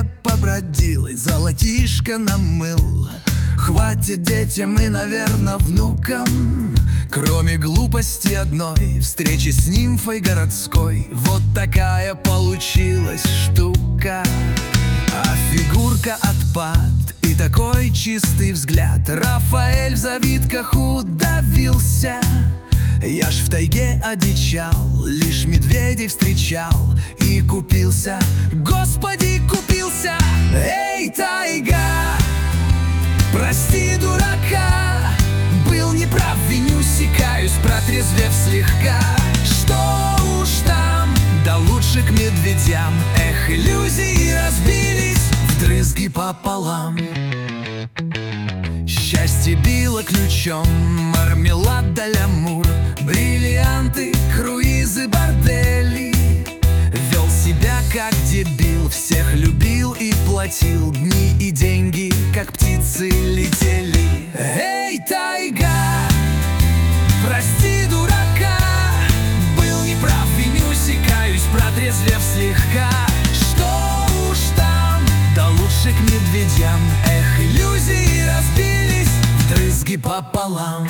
тайге побродил и золотишко намыл. Хватит детям и, наверно, внукам, кроме глупости одной, встречи с нимфой городской. Вот такая получилась штука. А фигурка отпад и такой чистый взгляд. Рафаэль в завитках удавился. Я ж в тайге одичал, лишь медведей встречал и купился. Господи, купился! Эй, тайга, прости, дурака, был неправ, винюсь и каюсь, протрезвев слегка. Что уж там, да лучше к медведям. Эх, иллюзии разбились вдрызги пополам. Счастье било ключом, мармелад да лямур, бриллианты, круизы, бордели. Вел себя как дебил, всех любил и платил. Дни и деньги, как птицы, летели. Эй, тайга, прости, дурака, был неправ, винюсь и каюсь, протрезвев слегка. Что уж там, да лучше к медведям. Эх, иллюзии разбились вдрызги пополам.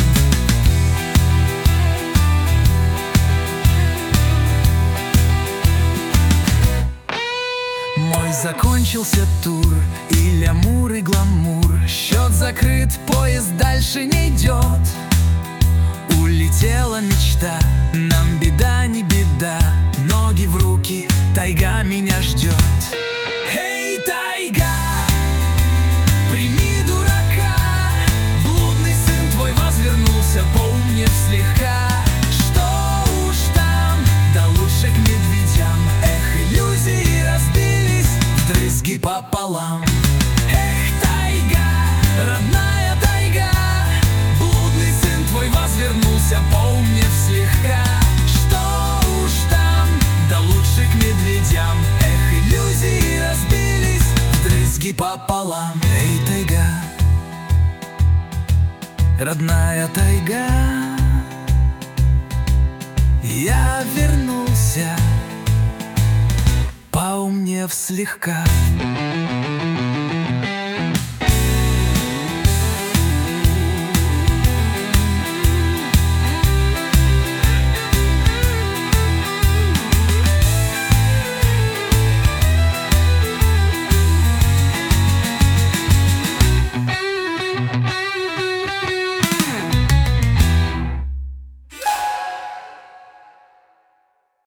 Мой закончился тур, и лямур, и гламур. Счет закрыт, поезд дальше не идет. Улетела мечта, нам беда не беда. Ноги в руки, тайга меня ждет. Эй, тайга, прими дурака, блудный сын твой возвернулся, поумнев слегка. Что уж там, да лучше к медведям. Эх, иллюзии разбились вдрызги пополам. Эх, тайга, родная тайга, блудный сын твой возвернулся, поумнев слегка. Что уж там, да лучше к медведям. Эх, иллюзии разбились вдрызги пополам. Эй, тайга, родная тайга, я вернулся, поумнев слегка.